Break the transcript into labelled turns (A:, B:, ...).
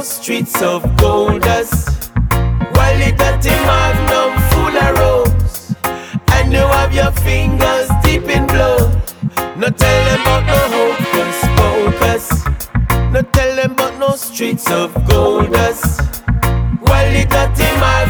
A: streets of gold dust. While you got a magnum full of rose, and you have your fingers deep in blood. No tell them about no hocus pocus. No tell them about no streets of gold dust. While you got a